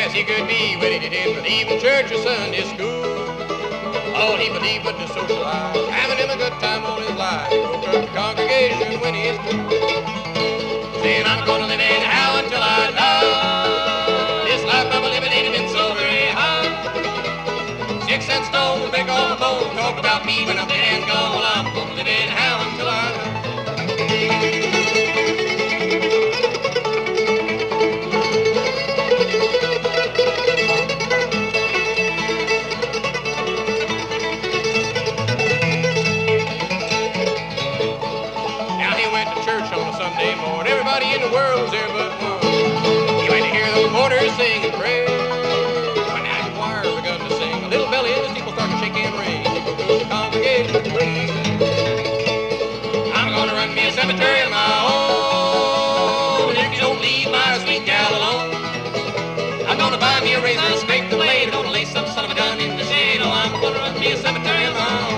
Yes, he could be when he didn't believe in church or Sunday school. All he believed was to socialize, having him a good time all his life. He broke up the congregation when he's through, saying, I'm gonna live in hell until I die. This life I'm living ain't been so very high. Sticks and stones break all the bones. Talk about me when I'm dead and gone. Well, I'm gonna live in hell until I die. Sunday morning, everybody in the world was there but one. You went to hear those mourners sing and pray. When that choir begun to sing, a little belly in the steeple started to shake and ring. People through the congregation praise. I'm gonna run me a cemetery of my own. If you don't leave my sweet gal alone, I'm gonna buy me a razor, scrape the blade, I'm gonna lay some son of a gun in the shade. Oh, I'm gonna run me a cemetery of my own.